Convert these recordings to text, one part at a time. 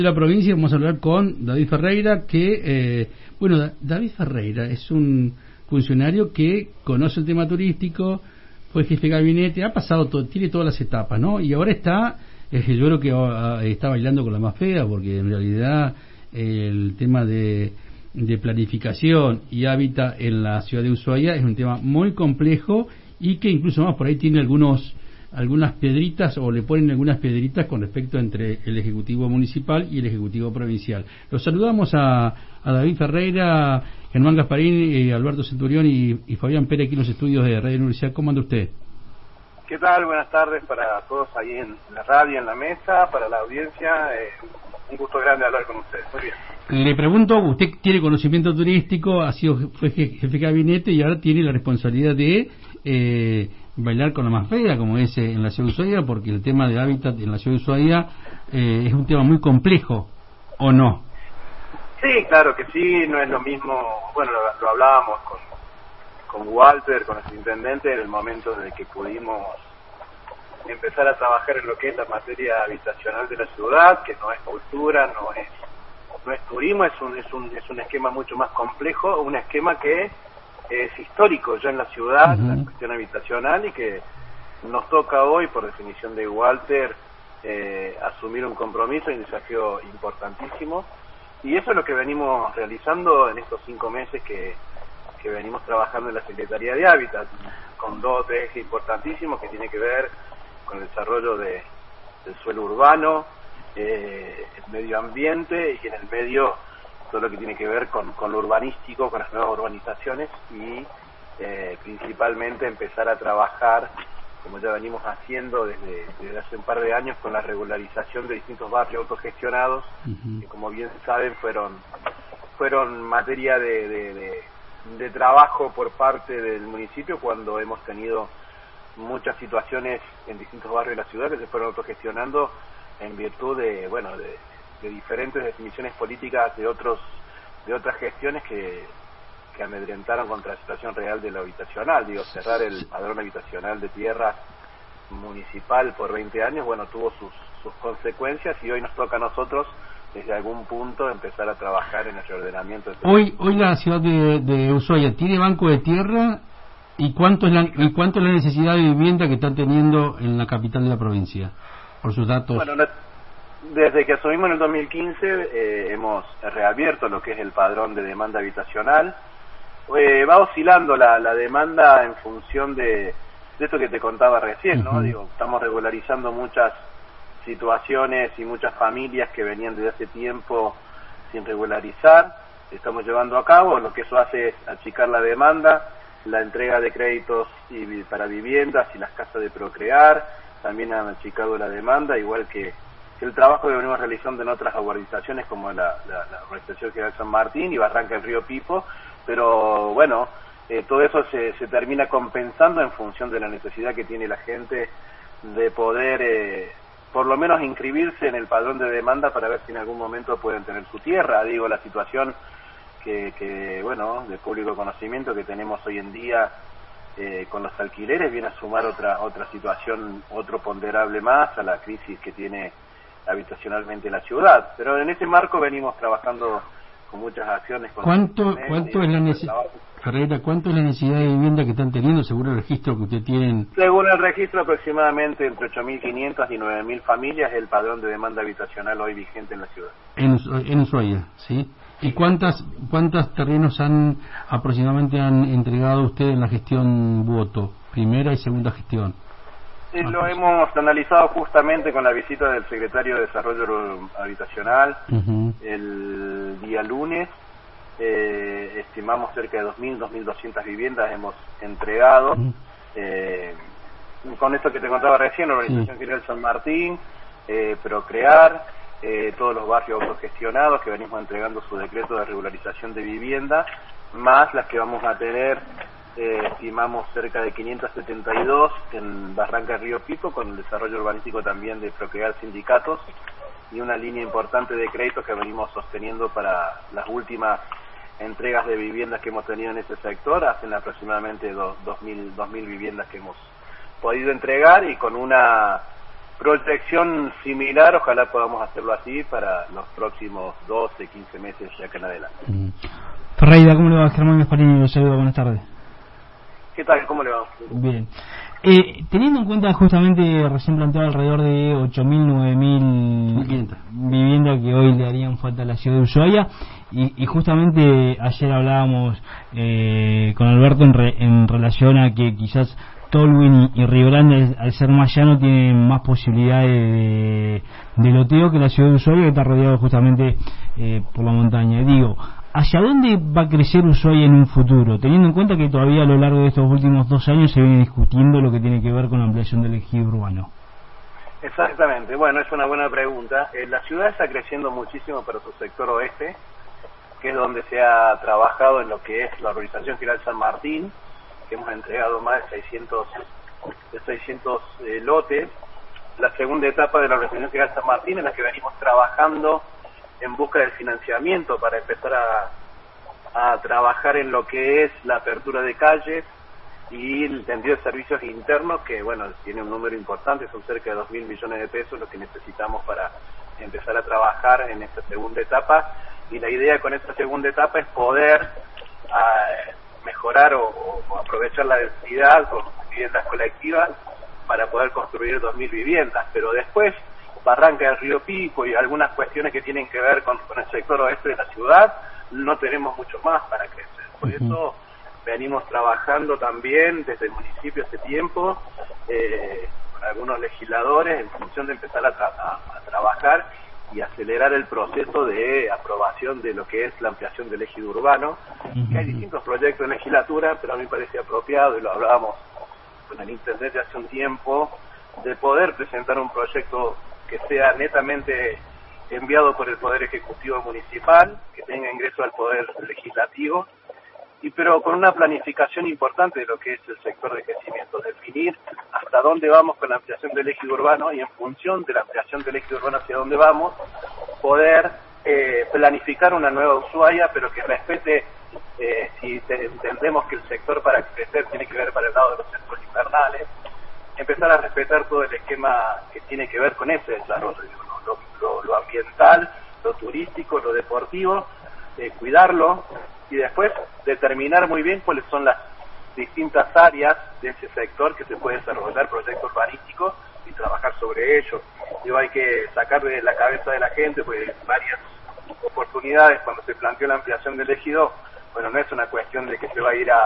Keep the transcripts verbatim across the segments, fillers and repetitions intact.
De la provincia vamos a hablar con David Ferreira, que, eh, bueno, da David Ferreira es un funcionario que conoce el tema turístico, fue jefe de gabinete, ha pasado todo, tiene todas las etapas, ¿no? Y ahora está, eh, yo creo que uh, está bailando con la más fea, porque en realidad eh, el tema de, de planificación y hábitat en la ciudad de Ushuaia es un tema muy complejo y que incluso más por ahí tiene algunos algunas piedritas o le ponen algunas piedritas con respecto entre el Ejecutivo Municipal y el Ejecutivo Provincial. Los saludamos a, a David Ferreira, Germán Gasparín, eh, Alberto Centurión y, y Fabián Pérez aquí en los estudios de Radio Universidad. ¿Cómo anda usted? ¿Qué tal? Buenas tardes para todos ahí en la radio, en la mesa, para la audiencia. Eh, un gusto grande hablar con ustedes. Muy bien. Le pregunto, usted tiene conocimiento turístico, ha sido fue jefe de gabinete y ahora tiene la responsabilidad de eh, bailar con la más fea, como es eh, en la ciudad de Ushuaia, porque el tema de hábitat en la ciudad de Ushuaia eh, es un tema muy complejo, ¿o no? Sí, claro que sí, no es lo mismo, bueno, lo, lo hablábamos con, con Walter, con el intendente, en el momento de que pudimos empezar a trabajar en lo que es la materia habitacional de la ciudad, que no es cultura, no es no es turismo, es un, es un, es un esquema mucho más complejo, un esquema que es histórico ya en la ciudad, uh-huh. La cuestión habitacional, y que nos toca hoy, por definición de Walter, eh, asumir un compromiso y un desafío importantísimo, y eso es lo que venimos realizando en estos cinco meses que, que venimos trabajando en la Secretaría de Hábitat, con dos ejes importantísimos que tienen que ver con el desarrollo de, del suelo urbano, eh, el medio ambiente, y en el medio todo lo que tiene que ver con, con lo urbanístico, con las nuevas urbanizaciones, y eh, principalmente empezar a trabajar, como ya venimos haciendo desde, desde hace un par de años, con la regularización de distintos barrios autogestionados, uh-huh. que como bien saben fueron fueron materia de, de, de, de trabajo por parte del municipio, cuando hemos tenido muchas situaciones en distintos barrios de la ciudad que se fueron autogestionando en virtud de, bueno, de, de diferentes definiciones políticas de otros de otras gestiones que, que amedrentaron contra la situación real de lo habitacional. Digo, cerrar el padrón habitacional de tierras municipal por veinte años, bueno, tuvo sus, sus consecuencias, y hoy nos toca a nosotros, desde algún punto, empezar a trabajar en el reordenamiento. Hoy hoy la ciudad de, de Ushuaia tiene banco de tierra, ¿y cuánto es la y cuánto es la necesidad de vivienda que están teniendo en la capital de la provincia? Por sus datos. Bueno, no, desde que asumimos en el dos mil quince eh, hemos reabierto lo que es el padrón de demanda habitacional. Eh, va oscilando la, la demanda en función de, de esto que te contaba recién, ¿no? Uh-huh. Digo, estamos regularizando muchas situaciones y muchas familias que venían desde hace tiempo sin regularizar. Estamos llevando a cabo, lo que eso hace es achicar la demanda, la entrega de créditos y, para viviendas y las casas de Procrear. También han achicado la demanda, igual que el trabajo que venimos realizando en otras urbanizaciones como la, la, la urbanización General San Martín y Barranca del Río Pipo, pero bueno, eh, todo eso se, se termina compensando en función de la necesidad que tiene la gente de poder eh, por lo menos inscribirse en el padrón de demanda para ver si en algún momento pueden tener su tierra. Digo, la situación que, que bueno, de público conocimiento que tenemos hoy en día Eh, con los alquileres viene a sumar otra otra situación, otro ponderable más a la crisis que tiene habitacionalmente la ciudad. Pero en ese marco venimos trabajando con muchas acciones. Con ¿Cuánto cuánto es la necesidad, Ferreira, cuánto es la necesidad de vivienda que están teniendo según el registro que usted tiene? Según el registro, aproximadamente entre ocho mil quinientas y nueve mil familias es el padrón de demanda habitacional hoy vigente en la ciudad. En, en Ushuaia, ¿sí? ¿Y cuántas cuántos terrenos han aproximadamente han entregado ustedes en la gestión Voto, primera y segunda gestión? Eh, lo hemos analizado justamente con la visita del secretario de Desarrollo Habitacional uh-huh. el día lunes. Eh, estimamos cerca de dos mil, dos mil doscientas viviendas hemos entregado. Uh-huh. Eh, con esto que te contaba recién, la Organización sí. General San Martín, eh, Procrear, Eh, todos los barrios autogestionados que venimos entregando su decreto de regularización de vivienda, más las que vamos a tener, eh, estimamos cerca de quinientas setenta y dos en Barranca del Río Pico, con el desarrollo urbanístico también de Procrear Sindicatos, y una línea importante de créditos que venimos sosteniendo para las últimas entregas de viviendas que hacen tenido en ese sector, hacen aproximadamente dos mil viviendas que hemos podido entregar, y con una proyección similar, ojalá podamos hacerlo así para los próximos doce, quince meses ya que en adelante. Mm. Ferreira, ¿cómo le va? Germán Gasparini, los saluda, buenas tardes. ¿Qué tal? ¿Cómo le va? Bien. Eh, teniendo en cuenta justamente, recién planteado alrededor de ocho mil, nueve mil viviendas que hoy le harían falta a la ciudad de Ushuaia, y, y justamente ayer hablábamos eh, con Alberto en, re, en relación a que quizás Tolwyn y, y Río Grande, al ser más llano, tienen más posibilidades de, de loteo que la ciudad de Ushuaia, que está rodeado justamente eh, por la montaña. Digo, ¿hacia dónde va a crecer Ushuaia en un futuro? Teniendo en cuenta que todavía a lo largo de estos últimos dos años se viene discutiendo lo que tiene que ver con la ampliación del ejido urbano. Exactamente, bueno, es una buena pregunta. Eh, la ciudad está creciendo muchísimo para su sector oeste, que es donde se ha trabajado en lo que es la Organización General San Martín, que hemos entregado más de seiscientos, de seiscientos eh, lotes. La segunda etapa de la Organización General San Martín, en la que venimos trabajando en busca del financiamiento para empezar a, a trabajar en lo que es la apertura de calles y el tendido de servicios internos, que bueno, tiene un número importante, son cerca de dos mil millones de pesos lo que necesitamos para empezar a trabajar en esta segunda etapa, y la idea con esta segunda etapa es poder uh, mejorar o, o aprovechar la densidad con viviendas colectivas para poder construir dos mil viviendas, pero después Barranca del Río Pico y algunas cuestiones que tienen que ver con, con el sector oeste de la ciudad, no tenemos mucho más para crecer. Por uh-huh. eso venimos trabajando también desde el municipio hace tiempo, eh, con algunos legisladores, en función de empezar a, tra- a, a trabajar y acelerar el proceso de aprobación de lo que es la ampliación del ejido urbano, uh-huh. que hay distintos proyectos en legislatura, pero a mí me parece apropiado, y lo hablábamos con el intendente hace un tiempo, de poder presentar un proyecto que sea netamente enviado por el Poder Ejecutivo Municipal, que tenga ingreso al Poder Legislativo, y pero con una planificación importante de lo que es el sector de crecimiento, definir hasta dónde vamos con la ampliación del ejido urbano, y en función de la ampliación del ejido urbano hacia dónde vamos, poder eh, planificar una nueva Ushuaia, pero que respete, eh, si te, entendemos que el sector para crecer tiene que ver para el lado de los centros invernales, empezar a respetar todo el esquema que tiene que ver con ese desarrollo, lo, lo, lo ambiental, lo turístico, lo deportivo, eh, cuidarlo, y después determinar muy bien cuáles son las distintas áreas de ese sector que se puede desarrollar proyectos urbanísticos y trabajar sobre ello. Digo, hay que sacar de la cabeza de la gente, pues varias oportunidades cuando se planteó la ampliación del ejido, bueno, no es una cuestión de que se va a ir a,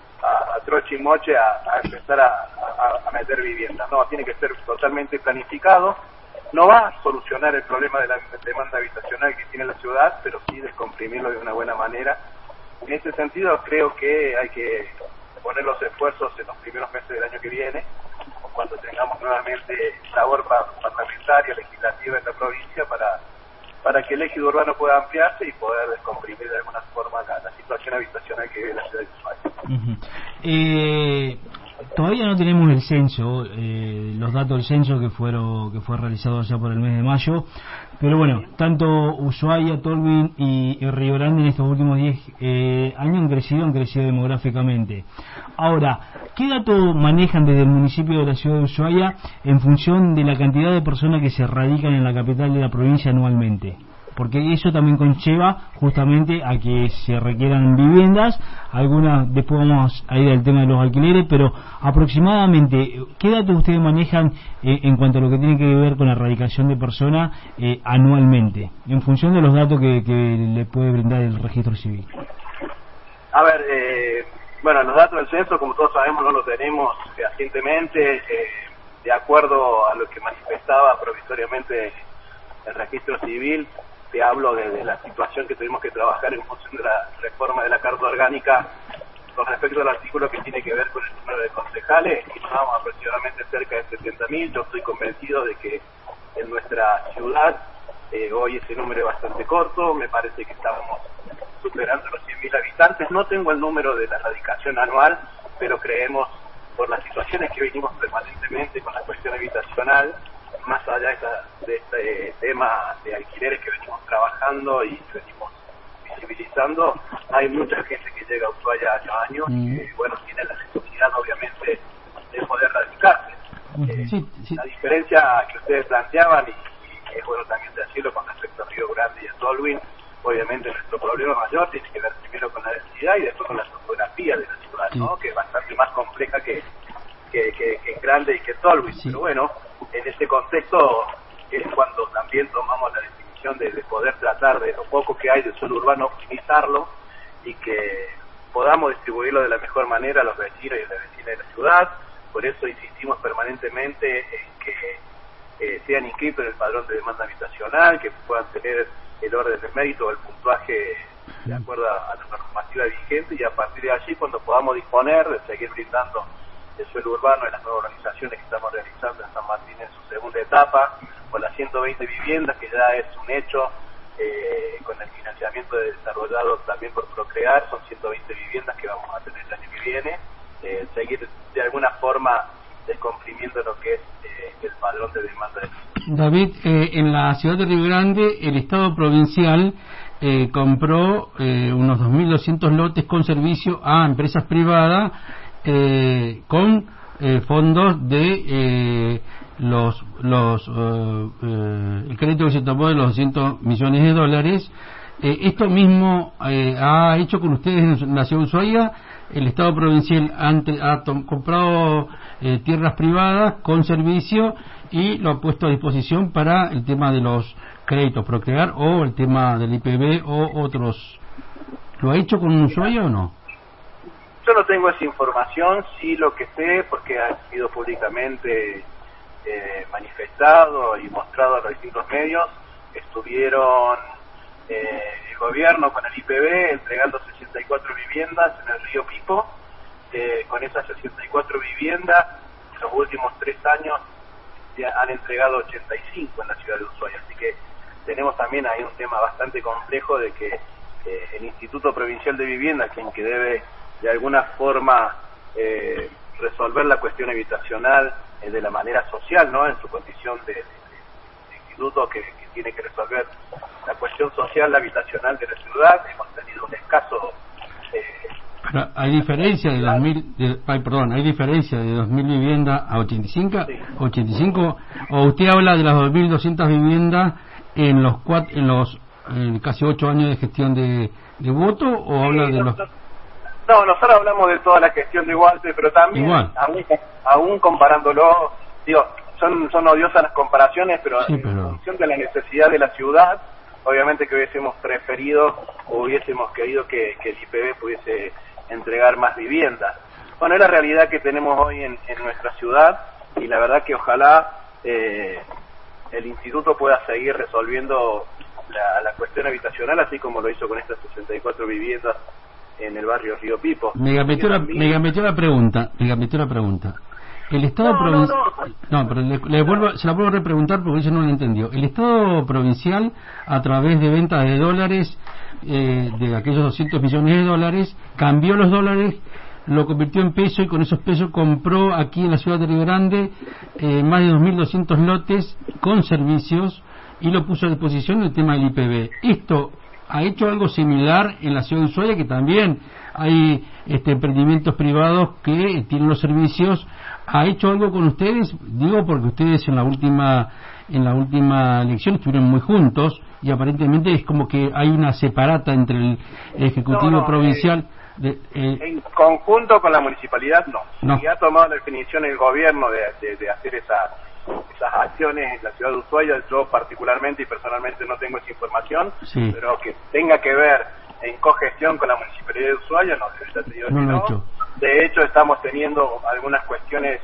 a, a troche y moche a, a empezar a, a, a meter viviendas, no, tiene que ser totalmente planificado. No va a solucionar el problema de la demanda habitacional que tiene la ciudad, pero sí descomprimirlo de una buena manera. En ese sentido, creo que hay que poner los esfuerzos en los primeros meses del año que viene, cuando tengamos nuevamente labor parlamentaria, legislativa en la provincia, para para que el ejido urbano pueda ampliarse y poder descomprimir de alguna forma la, la situación habitacional que vive la ciudad de Ushuaia. Uh-huh. Eh, todavía no tenemos el censo, eh, los datos del censo que fueron que fue realizado ya por el mes de mayo, pero bueno, tanto Ushuaia, Tolwyn y, y Río Grande en estos últimos diez eh, años han crecido, han crecido demográficamente. Ahora, ¿qué datos manejan desde el municipio de la ciudad de Ushuaia en función de la cantidad de personas que se radican en la capital de la provincia anualmente? Porque eso también conlleva justamente a que se requieran viviendas, algunas, después vamos a ir al tema de los alquileres, pero aproximadamente, ¿qué datos ustedes manejan eh, en cuanto a lo que tiene que ver con la radicación de personas eh, anualmente, en función de los datos que, que le puede brindar el registro civil? A ver, eh, bueno, los datos del censo, como todos sabemos, no los tenemos fehacientemente, eh, de acuerdo a lo que manifestaba provisoriamente el registro civil. Te hablo de, de la situación que tuvimos que trabajar en función de la reforma de la Carta Orgánica con respecto al artículo que tiene que ver con el número de concejales, y nos vamos aproximadamente cerca de setenta mil. Yo estoy convencido de que en nuestra ciudad eh, hoy ese número es bastante corto, me parece que estamos superando los cien mil habitantes. No tengo el número de la radicación anual, pero creemos, por las situaciones que venimos permanentemente con la cuestión habitacional, más allá de, esta, de este tema de alquileres que venimos trabajando y que venimos visibilizando, hay mucha gente que llega a Ushuaia año a año, mm. y bueno, tiene la necesidad obviamente de poder radicarse. Sí, sí. La diferencia que ustedes planteaban, y, y es bueno también decirlo con respecto a Río Grande y a Tolwyn, obviamente nuestro problema mayor tiene que ver primero con la densidad y después con la topografía de la ciudad, sí. ¿no? Que es bastante más compleja que, que, que, que Grande y que Tolwyn. Sí. Pero bueno, en este contexto es cuando también tomamos la decisión de, de poder tratar de lo poco que hay de suelo urbano, optimizarlo y que podamos distribuirlo de la mejor manera a los vecinos y a las vecinas de la ciudad. Por eso insistimos permanentemente en que eh, sean inscritos en el padrón de demanda habitacional, que puedan tener el orden de mérito o el puntuaje de acuerdo a, a la normativa vigente, y a partir de allí, cuando podamos disponer de seguir brindando el suelo urbano en las nuevas organizaciones que estamos realizando en San Martín en su segunda etapa, con las ciento veinte viviendas, que ya es un hecho, eh, con el financiamiento desarrollado también por Procrear, son ciento veinte viviendas que vamos a tener el año que viene, eh, seguir de alguna forma descomprimiendo lo que es eh, el padrón de demanda. David, eh, en la ciudad de Río Grande, el Estado provincial eh, compró eh, unos dos mil doscientos lotes con servicio a empresas privadas eh, con eh, fondos de eh, los los uh, eh, el crédito que se tomó de los doscientos millones de dólares. Eh, esto mismo eh, ha hecho con ustedes en la ciudad de Ushuaia. El Estado provincial ante, ha tom, comprado eh, tierras privadas con servicio y lo ha puesto a disposición para el tema de los créditos Procrear o el tema del I P B o otros. ¿Lo ha hecho con Ushuaia o no? Yo no tengo esa información, sí lo que sé, porque ha sido públicamente eh, manifestado y mostrado a los distintos medios. Estuvieron eh, el gobierno con el I P B entregando sesenta y cuatro viviendas en el río Pipo. Eh, con esas sesenta y cuatro viviendas, en los últimos tres años ya han entregado ochenta y cinco en la ciudad de Ushuaia. Así que tenemos también ahí un tema bastante complejo de que eh, el Instituto Provincial de Vivienda, quien que debe de alguna forma eh, resolver la cuestión habitacional eh, de la manera social, ¿no? En su condición de, de, de instituto que, que tiene que resolver la cuestión social habitacional de la ciudad. Hemos tenido un escaso eh, Pero hay diferencia de dos mil, de, ay, perdón, hay diferencia de dos mil viviendas a ochenta y cinco, sí. ochenta y cinco, o usted habla de las dos mil doscientas viviendas en los cuatro, en los en casi ocho años de gestión de, de voto, o sí, habla de no, los. No, nosotros hablamos de toda la gestión de Walter, pero también Igual. aún, aún comparándolo, digo, son son odiosas las comparaciones, pero, sí, pero en función de la necesidad de la ciudad, obviamente que hubiésemos preferido o hubiésemos querido que, que el I P B pudiese entregar más viviendas. Bueno, es la realidad que tenemos hoy en, en nuestra ciudad, y la verdad que ojalá eh, el instituto pueda seguir resolviendo la, la cuestión habitacional, así como lo hizo con estas sesenta y cuatro viviendas en el barrio Río Pipo. Me metió la, me metió la pregunta, me metió la pregunta. El Estado no, provincial... No, no. no, pero le, le vuelvo, se la vuelvo a repreguntar porque ella no lo entendió. El Estado provincial, a través de ventas de dólares, eh, de aquellos doscientos millones de dólares, cambió los dólares, lo convirtió en peso y con esos pesos compró aquí en la ciudad de Río Grande eh, más de dos mil doscientos lotes con servicios y lo puso a disposición el tema del I P B. Esto ha hecho algo similar en la ciudad de Ushuaia, que también hay este, emprendimientos privados que tienen los servicios. ¿Ha hecho algo con ustedes? Digo porque ustedes en la última en la última elección estuvieron muy juntos y aparentemente es como que hay una separata entre el Ejecutivo no, no, Provincial. Eh, de, eh, en conjunto con la municipalidad, no. no. Y ha tomado la definición el gobierno de, de, de hacer esa, esas acciones en la ciudad de Ushuaia. Yo particularmente y personalmente no tengo esa información, sí. pero que tenga que ver en cogestión con la municipalidad de Ushuaia, no, ya te digo no, que lo no. he hecho. De hecho, estamos teniendo algunas cuestiones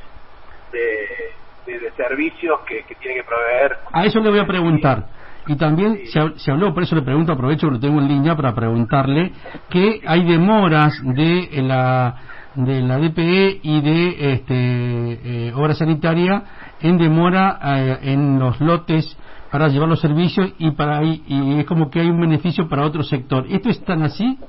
de, de, de servicios que, que tiene que proveer. A eso le voy a preguntar. Y también sí. se, se habló, por eso le pregunto, aprovecho que lo tengo en línea para preguntarle, que hay demoras de la de la D P E y de este eh, obra sanitaria en demora eh, en los lotes para llevar los servicios y para y, y es como que hay un beneficio para otro sector. ¿Esto es tan así?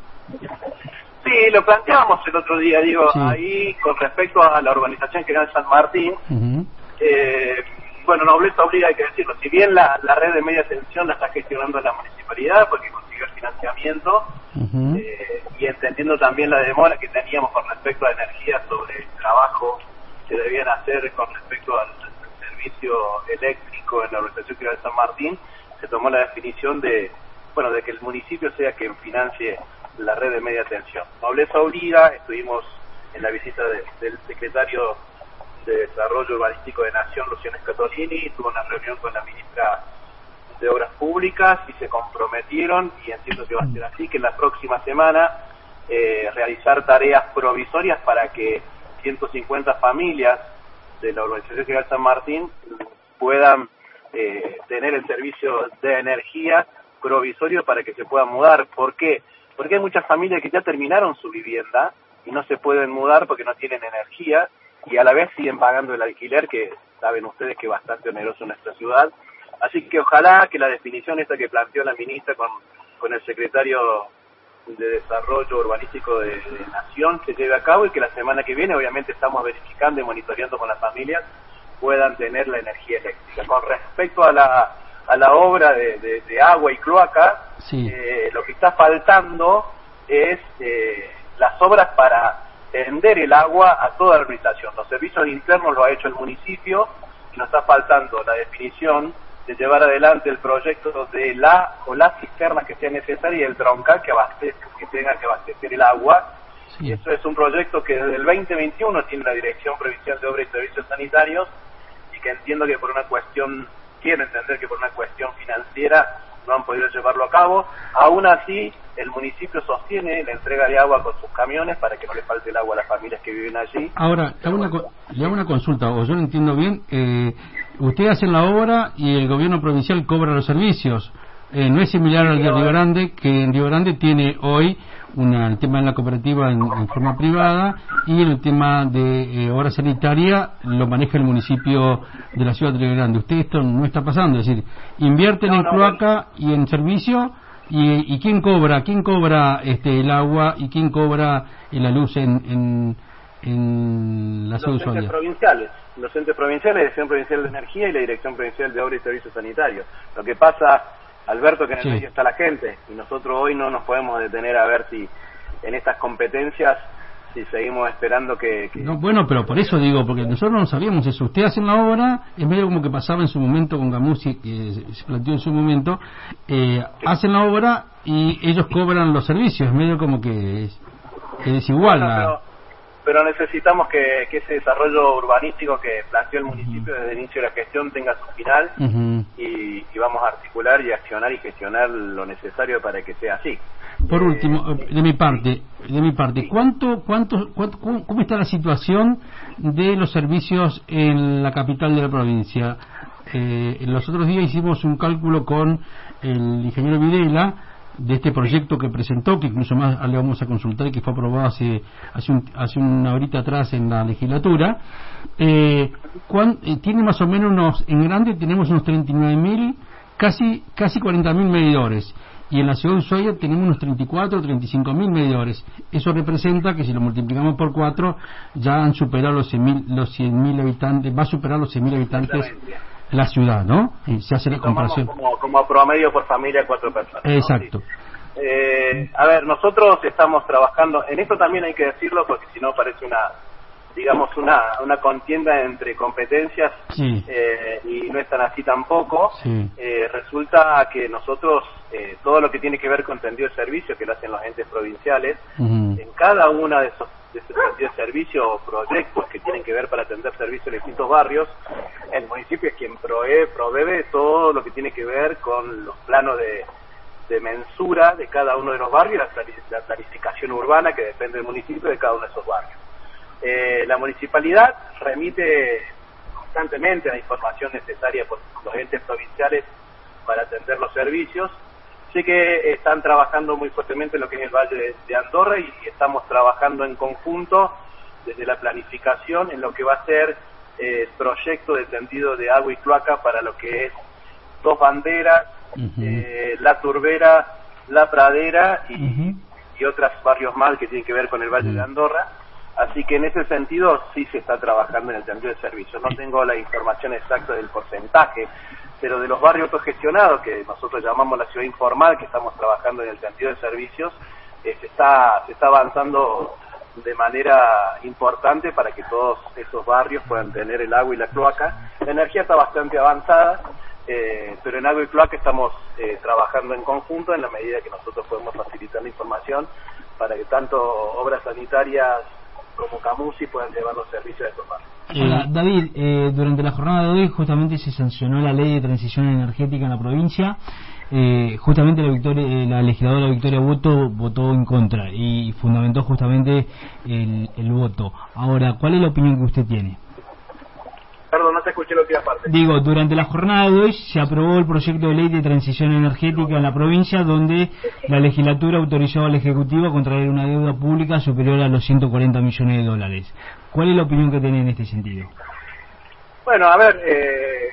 Sí, lo planteamos el otro día, digo, sí. ahí con respecto a la urbanización que era en San Martín, uh-huh. eh, bueno, nobleza obliga, hay que decirlo, si bien la, la red de media tensión la está gestionando la municipalidad porque consiguió el financiamiento, uh-huh. eh, y entendiendo también la demora que teníamos con respecto a energía sobre el trabajo que debían hacer con respecto al, al servicio eléctrico en la Organización Ciudad de San Martín, se tomó la definición de, bueno, de que el municipio sea quien financie la red de media tensión. Nobleza obliga, estuvimos en la visita de, del secretario de Desarrollo Urbanístico de Nación, Luciano Scatolini, tuvo una reunión con la ministra de Obras Públicas y se comprometieron, y entiendo que va a ser así, que en la próxima semana eh, realizar tareas provisorias para que ciento cincuenta familias de la Urbanización General San Martín puedan eh, tener el servicio de energía provisorio para que se puedan mudar. ¿Por qué? Porque hay muchas familias que ya terminaron su vivienda y no se pueden mudar porque no tienen energía, y a la vez siguen pagando el alquiler, que saben ustedes que es bastante oneroso en nuestra ciudad. Así que ojalá que la definición esta que planteó la ministra con, con el secretario de Desarrollo Urbanístico de, de Nación se lleve a cabo, y que la semana que viene, obviamente estamos verificando y monitoreando con las familias, puedan tener la energía eléctrica. Con respecto a la a la obra de, de, de agua y cloaca, sí. eh, lo que está faltando es eh, las obras para tender el agua a toda la urbanización. Los servicios internos lo ha hecho el municipio, y nos está faltando la definición de llevar adelante el proyecto de la o las cisternas que sea necesaria y el troncal que abastezca, que tenga que abastecer el agua. Sí. Y eso es un proyecto que desde el veinte veintiuno tiene la Dirección Provincial de Obras y Servicios Sanitarios, y que entiendo que por una cuestión, quiero entender que por una cuestión financiera no han podido llevarlo a cabo. Aún así, el municipio sostiene la entrega de agua con sus camiones para que no le falte el agua a las familias que viven allí. Ahora, le hago una, le hago una consulta, o yo no entiendo bien. Eh, ustedes hacen la obra y el gobierno provincial cobra los servicios. Eh, no es similar al de Río Grande, que en Río Grande tiene hoy una, el tema de la cooperativa en, en forma privada, y el tema de eh, obra sanitaria lo maneja el municipio de la ciudad de Río Grande. Usted esto no está pasando, es decir, invierten no, en no, cloaca no. y en servicio, y, y quién cobra, quién cobra este el agua y quién cobra la luz en, en, en la ciudad usuaria. Los entes provinciales, los entes provinciales, la Dirección Provincial de Energía y la Dirección Provincial de Obra y Servicios Sanitarios. Lo que pasa, Alberto, que en el sí. medio está la gente, y nosotros hoy no nos podemos detener a ver si en estas competencias, si seguimos esperando que... que... No, bueno, pero por eso digo, porque nosotros no sabíamos eso. Ustedes hacen la obra, es medio como que pasaba en su momento con Gamusi, que se planteó en su momento, eh, sí. hacen la obra y ellos cobran los servicios, es medio como que es, es desigual. Bueno, pero, pero necesitamos que, que ese desarrollo urbanístico que planteó el municipio uh-huh. desde el inicio de la gestión tenga su final, uh-huh. y, y vamos a articular y accionar y gestionar lo necesario para que sea así. Por último, de mi parte, de mi parte, ¿cuánto, cuánto, cuánto, cómo está la situación de los servicios en la capital de la provincia? Eh, los otros días hicimos un cálculo con el ingeniero Videla de este proyecto que presentó, que incluso más le vamos a consultar y que fue aprobado hace hace, un, hace una horita atrás en la legislatura. Eh, cuán, eh, tiene más o menos unos, en grande tenemos unos treinta y nueve mil, casi casi cuarenta mil medidores. Y en la ciudad de Ushuaia tenemos unos treinta y cuatro o treinta y cinco mil medidores. Eso representa que si lo multiplicamos por cuatro ya han superado los cien mil los cien mil habitantes, va a superar los cien mil habitantes la ciudad, ¿no? Y se hace la comparación. Como, como promedio por familia, cuatro personas. Exacto. ¿No? Sí. Eh, a ver, nosotros estamos trabajando, en esto también hay que decirlo porque si no parece una, digamos, una una contienda entre competencias, sí. eh, y no es tan así tampoco. Sí. Eh, resulta que nosotros, eh, todo lo que tiene que ver con tendido de servicio, que lo hacen los entes provinciales, uh-huh. en cada una de esos de esos tendidos de servicio o proyectos que tienen que ver para atender servicios en distintos barrios, el municipio es quien provee, provee todo lo que tiene que ver con los planos de, de mensura de cada uno de los barrios, la, la planificación urbana que depende del municipio de cada uno de esos barrios. Eh, la municipalidad remite constantemente la información necesaria por los entes provinciales para atender los servicios. Sé que están trabajando muy fuertemente en lo que es el Valle de, de Andorra, y estamos trabajando en conjunto desde la planificación en lo que va a ser eh, el proyecto de tendido de agua y cloaca para lo que es Dos Banderas, uh-huh. eh, La Turbera, La Pradera y, uh-huh. y otros barrios más que tienen que ver con el Valle uh-huh. de Andorra. Así que en ese sentido sí se está trabajando en el tendido de servicios. No tengo la información exacta del porcentaje, pero de los barrios autogestionados, que nosotros llamamos la ciudad informal, que estamos trabajando en el tendido de servicios, eh, se está se está avanzando de manera importante para que todos esos barrios puedan tener el agua y la cloaca. La energía está bastante avanzada, eh, pero en agua y cloaca estamos eh, trabajando en conjunto en la medida que nosotros podemos facilitar la información para que tanto obras sanitarias como Camusi puedan llevar los servicios de estos barrios. Hola, David, eh, durante la jornada de hoy justamente se sancionó la ley de transición energética en la provincia. Eh, justamente la, Victoria, eh, la legisladora Victoria Boto votó en contra y fundamentó justamente el, el voto. Ahora, ¿cuál es la opinión que usted tiene? Perdón, no te escuché la última parte. Digo, durante la jornada de hoy se aprobó el proyecto de ley de transición energética en la provincia, donde la legislatura autorizó al Ejecutivo a contraer una deuda pública superior a los ciento cuarenta millones de dólares. ¿Cuál es la opinión que tiene en este sentido? Bueno, a ver, eh,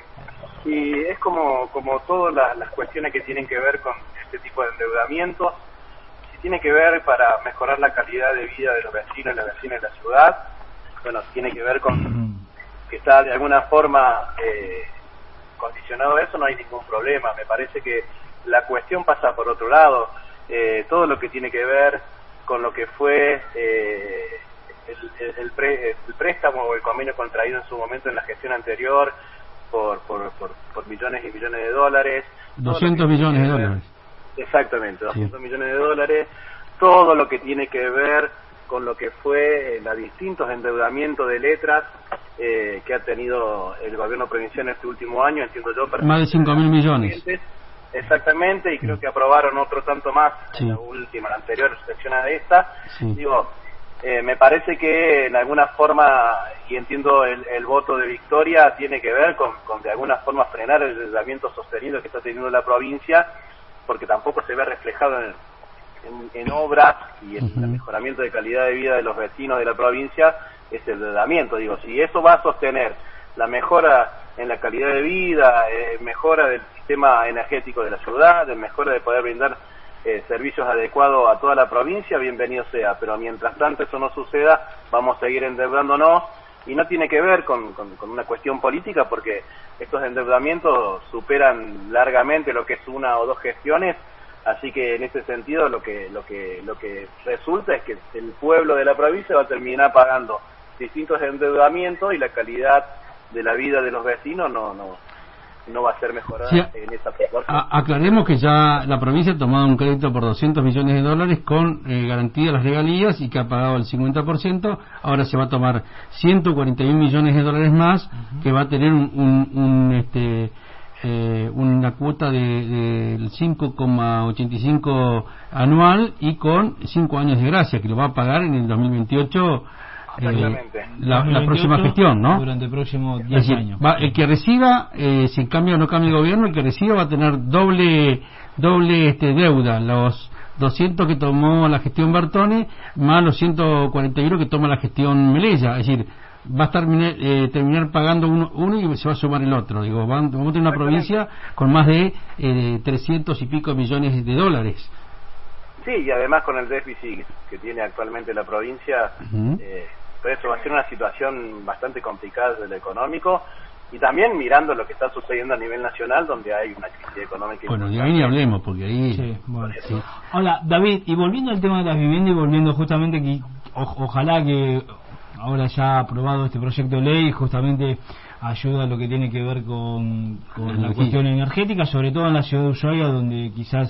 y es como como todas las, las cuestiones que tienen que ver con este tipo de endeudamientos, si tiene que ver para mejorar la calidad de vida de los vecinos y las vecinas de la ciudad, bueno, tiene que ver con que está de alguna forma eh, condicionado a eso, no hay ningún problema. Me parece que la cuestión pasa por otro lado, eh, todo lo que tiene que ver con lo que fue eh, el, el, el, pre, el préstamo o el convenio contraído en su momento en la gestión anterior por por, por, por millones y millones de dólares. doscientos millones de dólares. Exactamente, doscientos sí. millones de dólares. Todo lo que tiene que ver con lo que fue eh, los distintos endeudamientos de letras eh, que ha tenido el gobierno provincial en este último año, entiendo yo. Más de cinco mil millones. Exactamente, y creo que aprobaron otro tanto más sí. en la última, la anterior sección a esta. Sí. Digo, eh, me parece que en alguna forma, y entiendo el, el voto de Victoria, tiene que ver con, con de alguna forma frenar el endeudamiento sostenido que está teniendo la provincia, porque tampoco se ve reflejado en, en, en obras y en uh-huh. el mejoramiento de calidad de vida de los vecinos de la provincia, ese endeudamiento. Digo, si eso va a sostener la mejora en la calidad de vida, eh, mejora del sistema energético de la ciudad, de mejora de poder brindar eh, servicios adecuados a toda la provincia, bienvenido sea, pero mientras tanto eso no suceda, vamos a seguir endeudándonos, y no tiene que ver con, con, con una cuestión política, porque estos endeudamientos superan largamente lo que es una o dos gestiones, así que en ese sentido lo que lo que lo que resulta es que el pueblo de la provincia va a terminar pagando distintos endeudamientos y la calidad de la vida de los vecinos no no no va a ser mejorada sí, en esa proporción. Aclaremos que ya la provincia ha tomado un crédito por doscientos millones de dólares con eh, garantía de las regalías y que ha pagado el cincuenta por ciento. Ahora se va a tomar ciento cuarenta y un millones de dólares más, uh-huh. que va a tener un, un, un este eh, una cuota de, de cinco coma ochenta y cinco anual y con cinco años de gracia, que lo va a pagar en el dos mil veintiocho. Exactamente. Eh, la, la próxima gestión, ¿no? Durante el próximo diez decir, años. Va, el que reciba, eh, si cambia o no cambia el gobierno, el que reciba va a tener doble doble este deuda, los doscientos que tomó la gestión Bertone, más los ciento cuarenta y uno que toma la gestión Melella. Es decir, va a estar, eh, terminar pagando uno, uno y se va a sumar el otro. Digo, van, vamos a tener una provincia con más de eh, trescientos y pico millones de dólares. Sí, y además con el déficit que tiene actualmente la provincia, uh-huh. eh, eso va a ser una situación bastante complicada desde lo económico, y también mirando lo que está sucediendo a nivel nacional, donde hay una crisis económica. Bueno, de ahí ni hablemos, porque ahí... Sí, bueno, sí. Hola, David, y volviendo al tema de las viviendas y volviendo justamente que o, ojalá que ahora ya aprobado este proyecto de ley, justamente ayuda a lo que tiene que ver con, con la cuestión energética, sobre todo en la ciudad de Ushuaia, donde quizás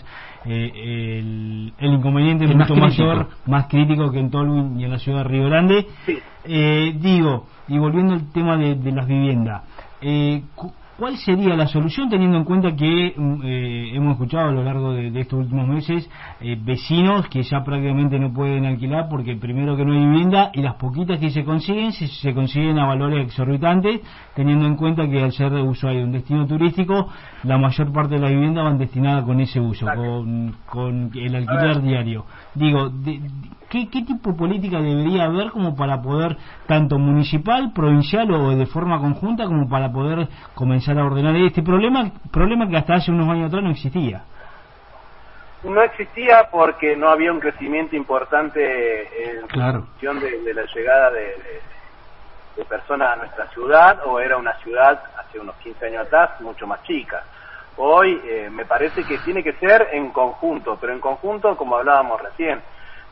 eh, el, el inconveniente es, es mucho mayor, más crítico que en Tolwyn y en la ciudad de Río Grande. Sí. Eh, digo, y volviendo al tema de, de las viviendas, eh, ¿cuál sería la solución, teniendo en cuenta que eh, hemos escuchado a lo largo de, de estos últimos meses eh, vecinos que ya prácticamente no pueden alquilar porque primero que no hay vivienda, y las poquitas que se consiguen se, se consiguen a valores exorbitantes, teniendo en cuenta que al ser de Ushuaia un destino turístico, la mayor parte de las viviendas van destinadas con ese uso, con, con el alquiler diario? Digo, de, de, ¿qué, ¿qué tipo de política debería haber como para poder, tanto municipal, provincial o de forma conjunta, como para poder comenzar a ordenar este problema, problema que hasta hace unos años atrás no existía? No existía porque no había un crecimiento importante en claro. función de, de la llegada de, de, de personas a nuestra ciudad, o era una ciudad hace unos quince años atrás mucho más chica. Hoy eh, me parece que tiene que ser en conjunto, pero en conjunto, como hablábamos recién,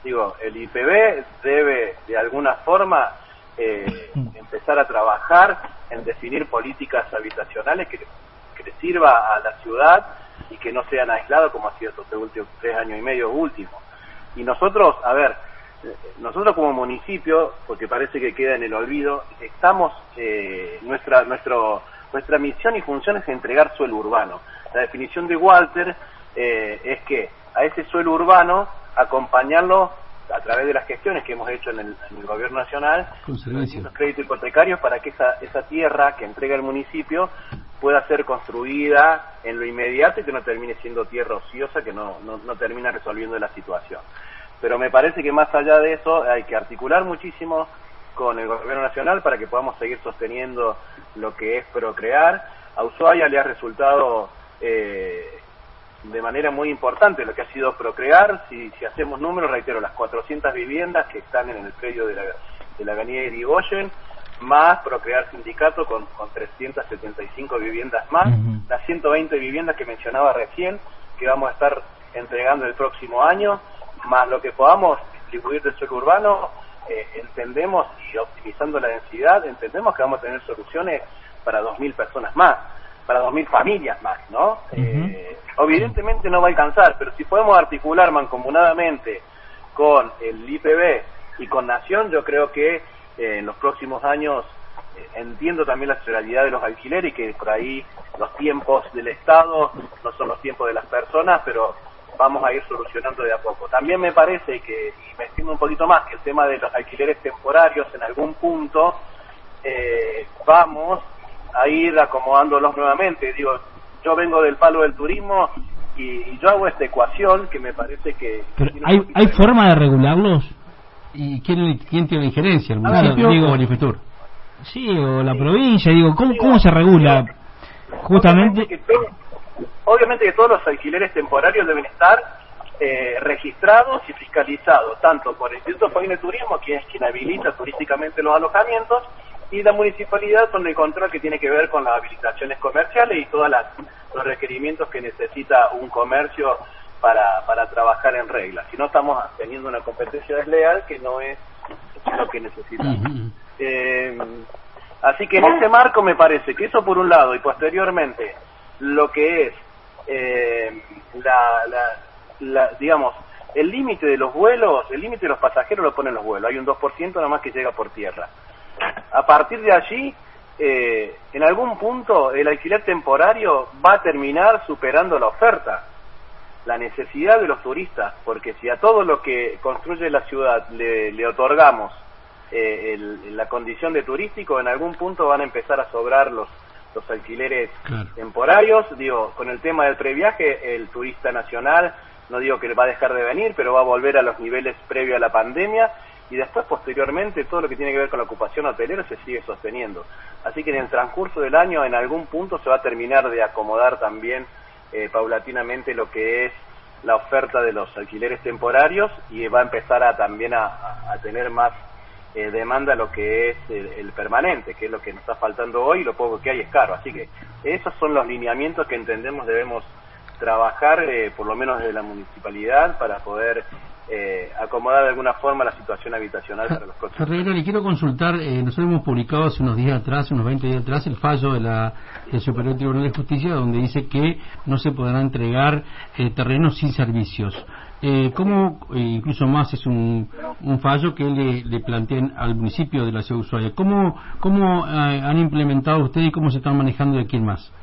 Digo, el I P B debe de alguna forma eh, empezar a trabajar en definir políticas habitacionales que, que le sirva a la ciudad y que no sean aislados como ha sido estos últimos tres años y medio últimos. Y nosotros, a ver, nosotros como municipio, porque parece que queda en el olvido, estamos, eh, nuestra nuestro nuestra misión y función es entregar suelo urbano. La definición de Walter eh, es que a ese suelo urbano acompañarlo a través de las gestiones que hemos hecho en el, en el gobierno nacional, con los créditos hipotecarios, para que esa, esa tierra que entrega el municipio pueda ser construida en lo inmediato y que no termine siendo tierra ociosa, que no, no, no termina resolviendo la situación. Pero me parece que más allá de eso hay que articular muchísimo con el gobierno nacional para que podamos seguir sosteniendo lo que es procrear. A Ushuaia le ha resultado eh, de manera muy importante lo que ha sido procrear. Si, si hacemos números, reitero, las cuatrocientas viviendas que están en el predio de la, de la avenida Irigoyen, más procrear sindicato con, con trescientas setenta y cinco viviendas más, uh-huh. las ciento veinte viviendas que mencionaba recién, que vamos a estar entregando el próximo año, más lo que podamos distribuir del suelo urbano, eh, entendemos, y optimizando la densidad, entendemos que vamos a tener soluciones para dos mil personas más, para dos mil familias más, ¿no? Uh-huh. Eh, evidentemente no va a alcanzar, pero si podemos articular mancomunadamente con el I P B y con Nación, yo creo que eh, en los próximos años, eh, entiendo también la realidad de los alquileres y que por ahí los tiempos del Estado no son los tiempos de las personas, pero vamos a ir solucionando de a poco. También me parece que, y me extiendo un poquito más, que el tema de los alquileres temporarios en algún punto eh, vamos a ir acomodándolos nuevamente. Digo, yo vengo del palo del turismo y, y yo hago esta ecuación que me parece que... Pero ¿hay, ¿hay forma de regularlos? ¿Y quién, quién tiene la injerencia? ¿El municipio digo, o el Infetur? Sí, o la provincia, digo, ¿cómo, cómo se regula? Justamente... Obviamente que, todo, obviamente que todos los alquileres temporarios deben estar eh, registrados y fiscalizados, tanto por el Instituto Provincial de Turismo, que es quien habilita turísticamente los alojamientos, y la municipalidad con el control que tiene que ver con las habilitaciones comerciales y todos los requerimientos que necesita un comercio para, para trabajar en regla. Si no, estamos teniendo una competencia desleal que no es lo que necesitamos. Uh-huh. Eh, así que en este marco me parece que eso por un lado, y posteriormente lo que es eh, la, la, la, digamos, el límite de los vuelos, el límite de los pasajeros lo ponen los vuelos. Hay un dos por ciento nada más que llega por tierra. A partir de allí, eh, en algún punto el alquiler temporario va a terminar superando la oferta, la necesidad de los turistas, porque si a todo lo que construye la ciudad le, le otorgamos eh, el, la condición de turístico, en algún punto van a empezar a sobrar los, los alquileres claro. temporarios. Digo, con el tema del previaje, el turista nacional, no digo que va a dejar de venir, pero va a volver a los niveles previos a la pandemia. Y después, posteriormente, todo lo que tiene que ver con la ocupación hotelera se sigue sosteniendo. Así que en el transcurso del año, en algún punto, se va a terminar de acomodar también eh, paulatinamente lo que es la oferta de los alquileres temporarios y va a empezar a también a, a tener más eh, demanda lo que es el, el permanente, que es lo que nos está faltando hoy, y lo poco que hay es caro. Así que esos son los lineamientos que entendemos debemos trabajar, eh, por lo menos desde la municipalidad, para poder Eh, acomodar de alguna forma la situación habitacional para los próximos. Ferreira, le quiero consultar, eh, nosotros hemos publicado hace unos días atrás, unos veinte días atrás, el fallo de la del Superior Tribunal de Justicia, donde dice que no se podrán entregar eh, terrenos sin servicios. Eh, ¿Cómo, eh, incluso más es un, un fallo que le, le plantean al municipio de la ciudad de Ushuaia? ¿Cómo, cómo eh, han implementado ustedes y cómo se están manejando de quién más?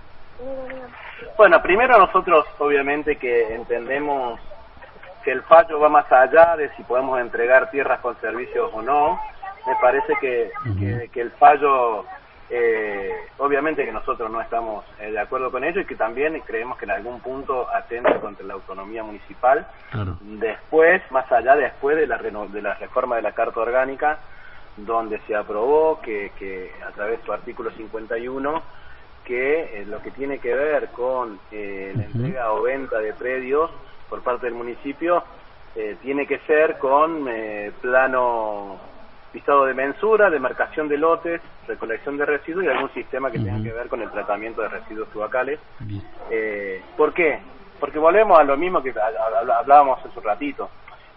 Bueno, primero nosotros obviamente que entendemos que el fallo va más allá de si podemos entregar tierras con servicios o no. Me parece que, uh-huh. que, que el fallo, eh, obviamente que nosotros no estamos eh, de acuerdo con ello y que también creemos que en algún punto atenta contra la autonomía municipal. Claro. Después, más allá después de la, reno, de la reforma de la Carta Orgánica, donde se aprobó que, que a través de su artículo cincuenta y uno, que eh, lo que tiene que ver con eh, la uh-huh. entrega o venta de predios por parte del municipio, eh, tiene que ser con eh, plano, listado de mensura, demarcación de lotes, recolección de residuos y algún sistema que uh-huh. tenga que ver con el tratamiento de residuos tubacales. Eh, ¿Por qué? Porque volvemos a lo mismo que hablábamos hace un ratito.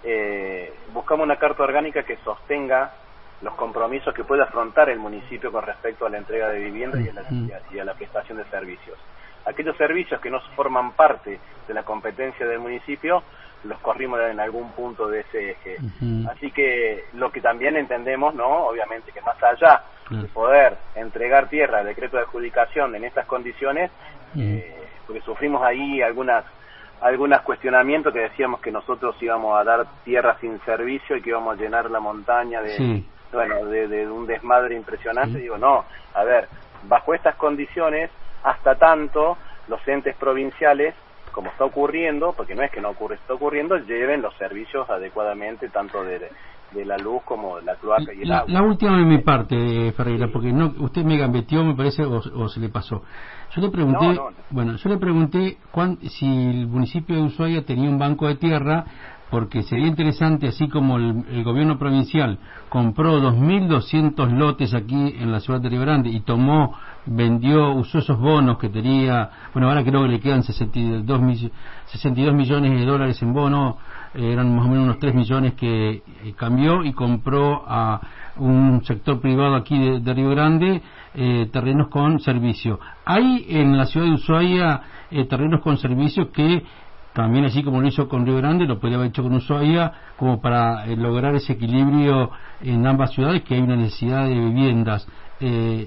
eh, buscamos una carta orgánica que sostenga los compromisos que puede afrontar el municipio con respecto a la entrega de vivienda y a la, y a la prestación de servicios. Aquellos servicios que no forman parte de la competencia del municipio, los corrimos en algún punto de ese eje. Uh-huh. Así que lo que también entendemos, ¿no? Obviamente que más allá uh-huh. de poder entregar tierra al decreto de adjudicación en estas condiciones, uh-huh. eh, porque sufrimos ahí algunas algunos cuestionamientos que decíamos que nosotros íbamos a dar tierra sin servicio y que íbamos a llenar la montaña de, sí. bueno, de, de un desmadre impresionante. Sí. Digo, no, a ver, bajo estas condiciones, hasta tanto los entes provinciales, como está ocurriendo, porque no es que no ocurre, está ocurriendo, lleven los servicios adecuadamente, tanto de, de la luz como de la cloaca y el la, agua. La última de mi parte, Ferreira, porque no, usted me gambeteó, me parece, o, o se le pasó. Yo le pregunté, no, no, no. bueno, yo le pregunté cuán, si el municipio de Ushuaia tenía un banco de tierra, porque sería interesante, así como el, el gobierno provincial compró dos mil doscientos lotes aquí en la ciudad de Río Grande y tomó, vendió, usó esos bonos que tenía, bueno, ahora creo que le quedan sesenta y dos millones de dólares en bono, eh, eran más o menos unos tres millones que eh, cambió y compró a un sector privado aquí de, de Río Grande eh, terrenos con servicio. Hay en la ciudad de Ushuaia eh, terrenos con servicio que también, así como lo hizo con Río Grande, lo podría haber hecho con Ushuaia, como para eh, lograr ese equilibrio en ambas ciudades, que hay una necesidad de viviendas. Eh,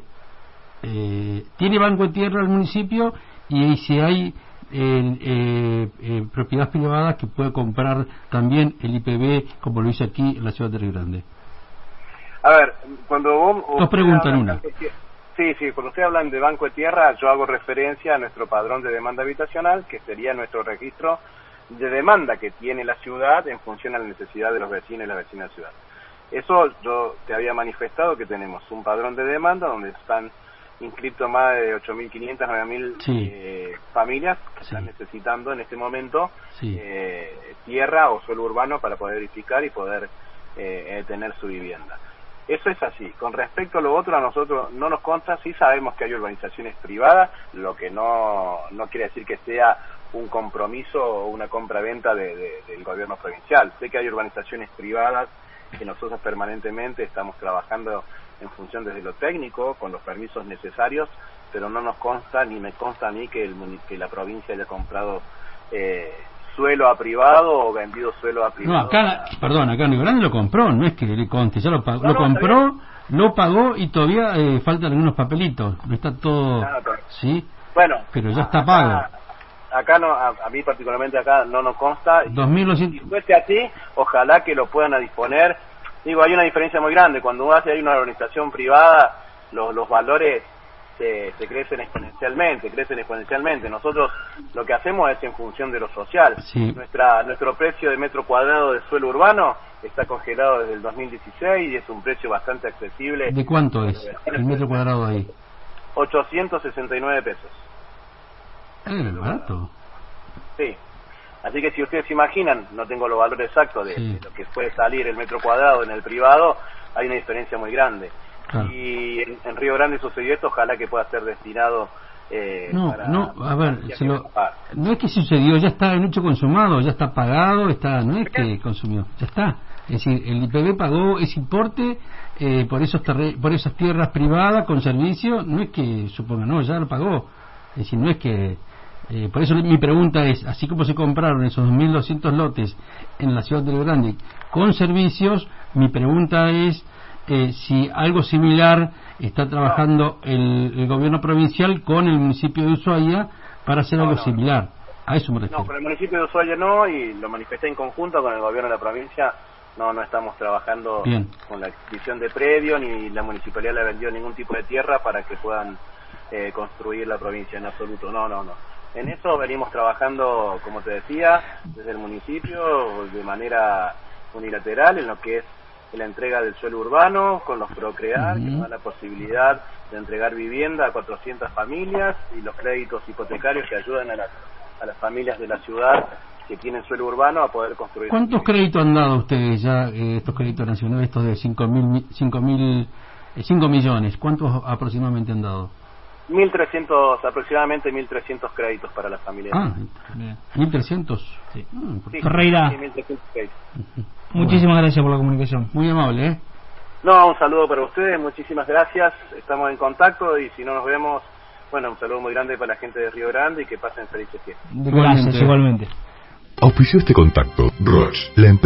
eh, ¿Tiene banco de tierra el municipio? Y si hay eh, eh, eh, propiedad privada que puede comprar también el I P B, como lo hizo aquí en la ciudad de Río Grande. A ver, cuando vos... Dos preguntas en una. Sí, sí, cuando ustedes hablan de banco de tierra, yo hago referencia a nuestro padrón de demanda habitacional, que sería nuestro registro de demanda que tiene la ciudad en función a la necesidad de los vecinos y las vecinas de la ciudad. Eso yo te había manifestado, que tenemos un padrón de demanda donde están inscritos más de ocho mil quinientas, nueve mil sí. eh, familias que sí. están necesitando en este momento sí. eh, tierra o suelo urbano para poder edificar y poder eh, tener su vivienda. Eso es así. Con respecto a lo otro, a nosotros no nos consta, sí sabemos que hay urbanizaciones privadas, lo que no no quiere decir que sea un compromiso o una compra-venta de, de, del gobierno provincial. Sé que hay urbanizaciones privadas que nosotros permanentemente estamos trabajando en función desde lo técnico, con los permisos necesarios, pero no nos consta, ni me consta a mí que, el, que la provincia haya comprado eh, suelo a privado o vendido suelo a privado. No, acá, perdón, acá en Río Grande lo compró, no es que le conste, ya lo pagó, no, lo no, compró, lo pagó y todavía eh, faltan algunos papelitos, no está todo, no, no, sí, bueno, pero ya está acá, pago. Acá no, a, a mí particularmente acá no nos consta. dos mil doscientos Si fuese así, ojalá que lo puedan a disponer. Digo, hay una diferencia muy grande, cuando uno hace hay una organización privada, los, los valores Se, se crecen exponencialmente, crecen exponencialmente. Nosotros lo que hacemos es en función de lo social. Sí. Nuestra nuestro precio de metro cuadrado de suelo urbano está congelado desde el dos mil dieciséis y es un precio bastante accesible. ¿De cuánto es el metro cuadrado ahí? ochocientos sesenta y nueve pesos. ¿Es barato? Sí. Así que si ustedes se imaginan, no tengo los valores exactos de, sí. de lo que puede salir el metro cuadrado en el privado, hay una diferencia muy grande. Claro. Y en, en Río Grande sucedió esto, ojalá que pueda ser destinado eh, no, para... no, a ver, se lo, no es que sucedió, ya está en hecho consumado, ya está pagado, está, no es que consumió, ya está. Es decir, el I P B pagó ese importe eh, por esos terre, por esas tierras privadas con servicio, no es que suponga, no, ya lo pagó. Es decir, no es que... Eh, por eso mi pregunta es, así como se compraron esos dos mil doscientos lotes en la ciudad de Río Grande con servicios, mi pregunta es... Eh, si algo similar está trabajando no. el, el gobierno provincial con el municipio de Ushuaia para hacer no, algo no, similar. No. A eso me refiero. No, con el municipio de Ushuaia no, y lo manifesté en conjunto con el gobierno de la provincia. No, no estamos trabajando Bien. con la adquisición de predio, ni la municipalidad le vendió ningún tipo de tierra para que puedan eh, construir la provincia en absoluto. No, no, no. En eso venimos trabajando, como te decía, desde el municipio, de manera unilateral, en lo que es la entrega del suelo urbano con los Procrear, uh-huh. que nos da la posibilidad de entregar vivienda a cuatrocientas familias, y los créditos hipotecarios que ayudan a las, a las familias de la ciudad que tienen suelo urbano a poder construir. ¿Cuántos créditos han dado ustedes ya, eh, estos créditos nacionales, estos de cinco mil, cinco mil, cinco millones? ¿Cuántos aproximadamente han dado? mil trescientos, aproximadamente mil trescientos créditos para las familias. Ah, mil trescientos. Sí. Ah, sí, Ferreira. Sí, mil trescientos créditos. Uh-huh. Muchísimas bueno. gracias por la comunicación. Muy amable, ¿eh? No, un saludo para ustedes, muchísimas gracias. Estamos en contacto y si no nos vemos, bueno, un saludo muy grande para la gente de Río Grande y que pasen felices fiestas. Gracias, igualmente. Auspició este contacto, Roche, la empresa